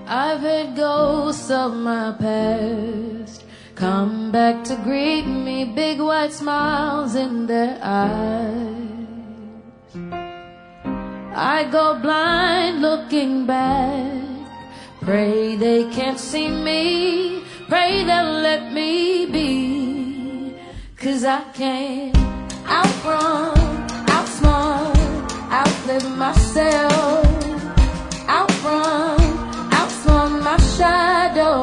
I've had ghosts of my past come back to greet me, big white smiles in their eyes. I go blind looking back, pray they can't see me, pray they'll let me be, 'cause I can't outrun, outsmart, outlive myself, outrun, outsmart my shadow.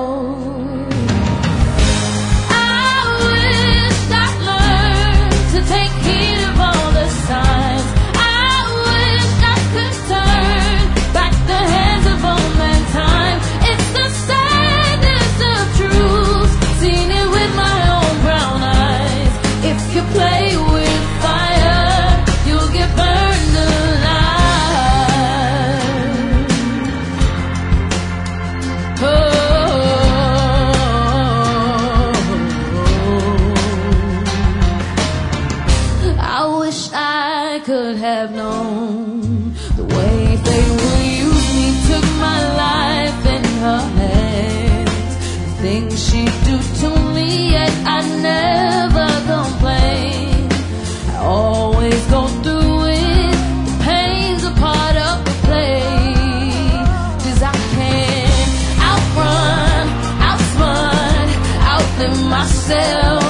I wish I'd learned to take heed of all the signs. I wish I could turn back the hands of old mankind. It's the sadness of truth, seen it with my own brown eyes. If you play with fire, you'll get burned alive. I wish I could have known the way fate will use me, took my life in her hands. The things she do to me, yet I never complain. I always go through it, the pain's a part of the play. 'Cause I can't outrun, outsmart, outlive myself.